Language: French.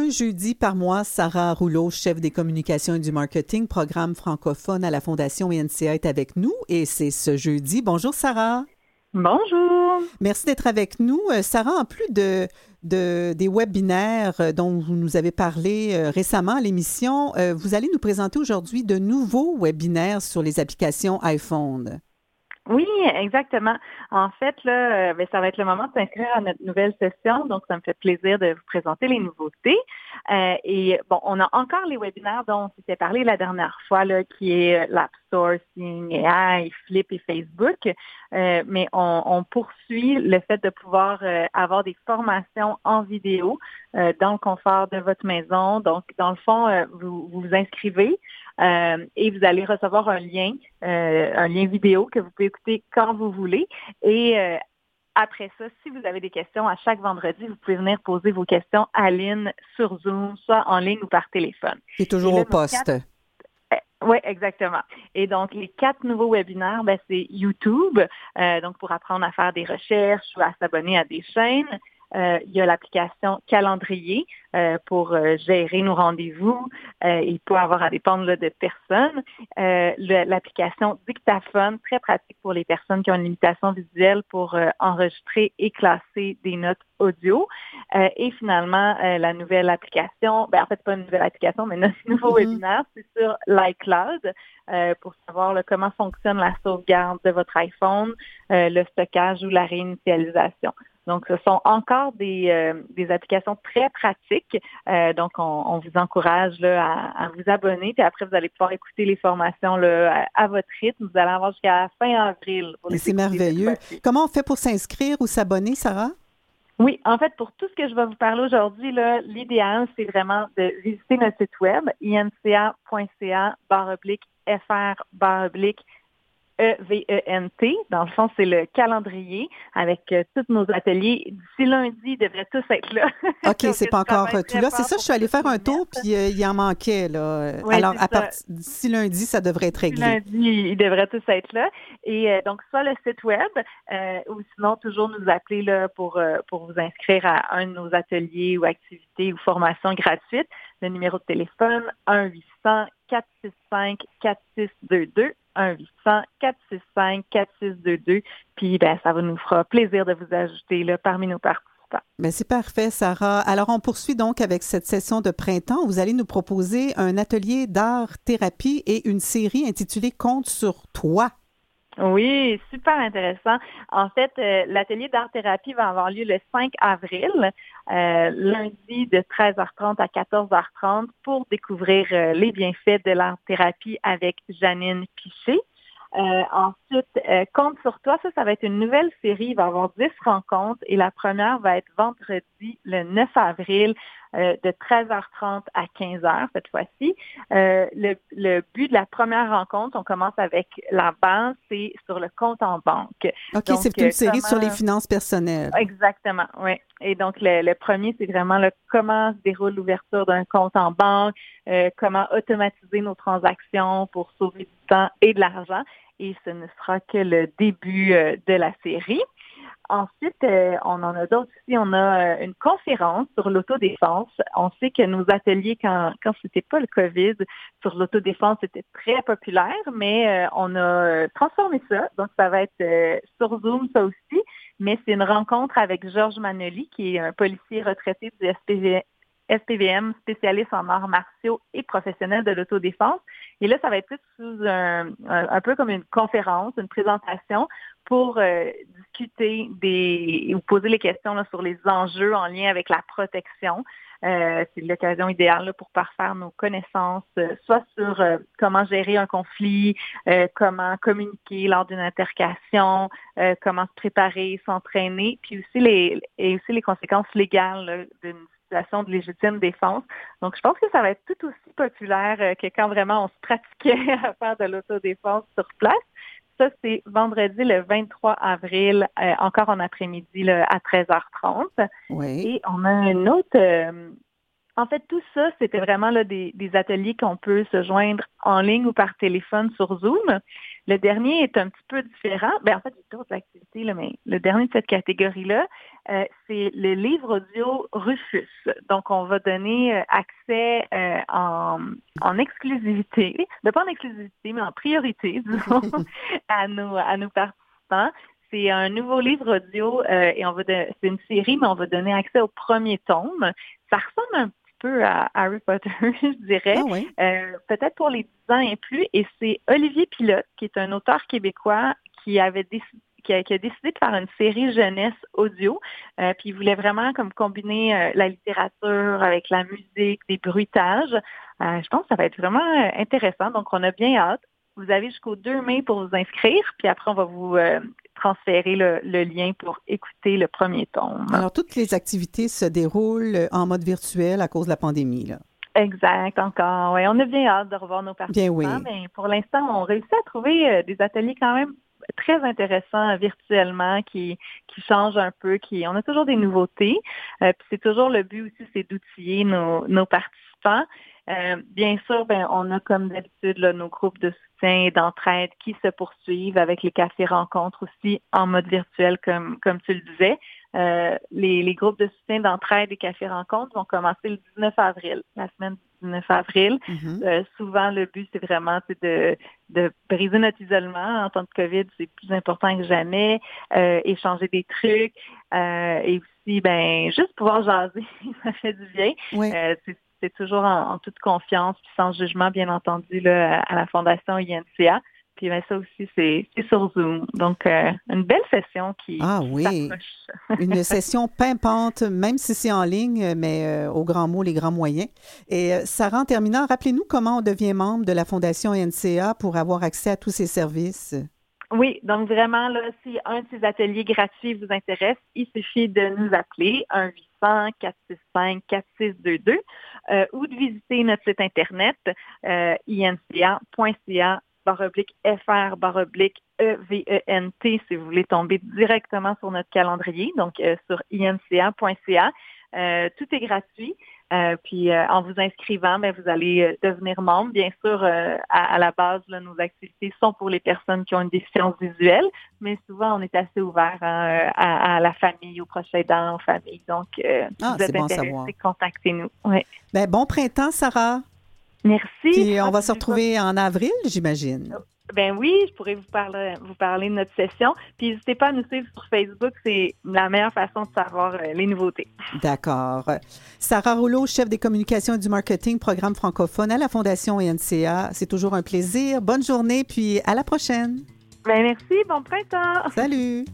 un jeudi par mois, Sarah Rouleau, chef des communications et du marketing, programme francophone à la Fondation INCA, est avec nous et c'est ce jeudi. Bonjour Sarah. Bonjour. Merci d'être avec nous. Sarah, en plus des webinaires dont vous nous avez parlé récemment à l'émission, vous allez nous présenter aujourd'hui de nouveaux webinaires sur les applications iPhone. Oui, exactement. En fait, là, ça va être le moment de s'inscrire à notre nouvelle session, donc ça me fait plaisir de vous présenter les nouveautés. Et bon, on a encore les webinaires dont on s'était parlé la dernière fois, là, qui est l'App Store, Seeing AI, Flip et Facebook. Mais on poursuit le fait de pouvoir avoir des formations en vidéo dans le confort de votre maison. Donc, dans le fond, vous vous inscrivez. Et vous allez recevoir un lien vidéo que vous pouvez écouter quand vous voulez. Et après ça, si vous avez des questions, à chaque vendredi, vous pouvez venir poser vos questions à Lynn sur Zoom, soit en ligne ou par téléphone. Qui est toujours au poste. Oui, exactement. Et donc, les 4 nouveaux webinaires, c'est YouTube, donc pour apprendre à faire des recherches ou à s'abonner à des chaînes. Il y a l'application Calendrier pour gérer nos rendez-vous et pas avoir à dépendre là, de personne. L'application Dictaphone, très pratique pour les personnes qui ont une limitation visuelle pour enregistrer et classer des notes audio. Et finalement, la nouvelle application, en fait, pas une nouvelle application, mais notre nouveau webinaire, c'est sur l'iCloud pour savoir là, comment fonctionne la sauvegarde de votre iPhone, le stockage ou la réinitialisation. Donc, ce sont encore des applications très pratiques. Donc, on vous encourage là, à vous abonner. Puis après, vous allez pouvoir écouter les formations là, à votre rythme. Vous allez avoir jusqu'à la fin avril pour les C'est écouter. merveilleux. Comment on fait pour s'inscrire ou s'abonner, Sarah? Oui, en fait, pour tout ce que je vais vous parler aujourd'hui, là, l'idéal, c'est vraiment de visiter notre site web, inca.ca/fr/EVENT. Dans le fond, c'est le calendrier avec tous nos ateliers. D'ici lundi, ils devraient tous être là. OK, c'est pas encore tout là. C'est ça, je suis allée faire un tour, puis il en manquait, là. Oui, alors, d'ici lundi, ça devrait être réglé. Lundi, ils devraient tous être là. Et donc, soit le site web, ou sinon, toujours nous appeler là, pour vous inscrire à un de nos ateliers ou activités ou formations gratuites. Le numéro de téléphone, 1-800-465-4622. 1-800-465-4622. Puis, ça nous fera plaisir de vous ajouter là, parmi nos participants. Bien, c'est parfait, Sarah. Alors, on poursuit donc avec cette session de printemps. Vous allez nous proposer un atelier d'art-thérapie et une série intitulée Compte sur toi. Oui, super intéressant. En fait, l'atelier d'art-thérapie va avoir lieu le 5 avril, lundi de 13h30 à 14h30 pour découvrir les bienfaits de l'art-thérapie avec Janine Piché. Ensuite, Compte sur toi, ça va être une nouvelle série. Il va y avoir 10 rencontres et la première va être vendredi le 9 avril de 13h30 à 15h cette fois-ci. Le but de la première rencontre, on commence avec la base, c'est sur le compte en banque. OK, donc, c'est une série sur les finances personnelles. Exactement, oui. Et donc, le premier, c'est vraiment comment se déroule l'ouverture d'un compte en banque, comment automatiser nos transactions pour sauver du temps et de l'argent. Et ce ne sera que le début de la série. Ensuite, on en a d'autres aussi. On a une conférence sur l'autodéfense. On sait que nos ateliers, quand c'était pas le COVID, sur l'autodéfense, c'était très populaire, mais on a transformé ça. Donc, ça va être sur Zoom, ça aussi. Mais c'est une rencontre avec Georges Manoli, qui est un policier retraité du SPVM, spécialiste en arts martiaux et professionnel de l'autodéfense. Et là, ça va être plus sous un peu comme une conférence, une présentation pour discuter ou poser les questions là, sur les enjeux en lien avec la protection. C'est l'occasion idéale là, pour parfaire nos connaissances, soit sur comment gérer un conflit, comment communiquer lors d'une altercation, comment se préparer, s'entraîner, puis aussi les conséquences légales là, d'une situation de légitime défense. Donc, je pense que ça va être tout aussi populaire que quand vraiment on se pratiquait à faire de l'autodéfense sur place. Ça, c'est vendredi le 23 avril, encore en après-midi là, à 13h30. Oui. Et on a une autre... en fait, tout ça, c'était vraiment là, des ateliers qu'on peut se joindre en ligne ou par téléphone sur Zoom. Le dernier est un petit peu différent. En fait, il y a d'autres activités, là, mais le dernier de cette catégorie-là, c'est le livre audio Rufus. Donc, on va donner accès en exclusivité, pas en exclusivité, mais en priorité, disons, à nos participants. C'est un nouveau livre audio et c'est une série, mais on va donner accès au premier tome. Ça ressemble un petit peu à Harry Potter, je dirais. Ah oui? Peut-être pour les 10 ans et plus. Et c'est Olivier Pilote, qui est un auteur québécois qui a décidé de faire une série jeunesse audio. Puis il voulait vraiment comme combiner la littérature avec la musique, des bruitages. Je pense que ça va être vraiment intéressant. Donc, on a bien hâte. Vous avez jusqu'au 2 mai pour vous inscrire, puis après, on va vous transférer le lien pour écouter le premier tome. Alors, toutes les activités se déroulent en mode virtuel à cause de la pandémie, là. Exact, encore. Oui, on a bien hâte de revoir nos participants, bien oui. Mais pour l'instant, on réussit à trouver des ateliers quand même très intéressants virtuellement qui changent un peu, on a toujours des nouveautés. Puis c'est toujours le but aussi, c'est d'outiller nos participants. Bien sûr, on a comme d'habitude là, nos groupes de soutien et d'entraide qui se poursuivent avec les cafés rencontres aussi en mode virtuel comme tu le disais. Les groupes de soutien d'entraide et cafés rencontres vont commencer le 19 avril, la semaine du 19 avril. Mm-hmm. Souvent, le but, c'est vraiment de briser notre isolement. En temps de COVID, c'est plus important que jamais. Échanger des trucs et aussi, juste pouvoir jaser, ça fait du bien. Oui. C'est toujours en toute confiance puis sans jugement, bien entendu, là, à la Fondation INCA. Puis ça aussi, c'est sur Zoom. Donc, une belle session qui s'approche. Une session pimpante, même si c'est en ligne, mais au grand mot, les grands moyens. Et Sarah, en terminant, rappelez-nous comment on devient membre de la Fondation INCA pour avoir accès à tous ces services. Oui, donc vraiment, là, si un de ces ateliers gratuits vous intéresse, il suffit de nous appeler 1-800-465-4622 ou de visiter notre site Internet inca.ca/FR/EVENT si vous voulez tomber directement sur notre calendrier, donc sur inca.ca. Tout est gratuit. Puis en vous inscrivant, vous allez devenir membre. Bien sûr, à la base, là, nos activités sont pour les personnes qui ont une déficience visuelle, mais souvent, on est assez ouvert à la famille, aux proches aidants, aux familles. Donc, si vous êtes intéressés, contactez-nous. Ouais. Bon printemps, Sarah. Merci. Puis on va se retrouver en avril, j'imagine. Oui, je pourrais vous parler de notre session. Puis n'hésitez pas à nous suivre sur Facebook, c'est la meilleure façon de savoir les nouveautés. D'accord. Sarah Rouleau, chef des communications et du marketing, programme francophone à la Fondation INCA. C'est toujours un plaisir. Bonne journée, puis à la prochaine. Merci, bon printemps. Salut.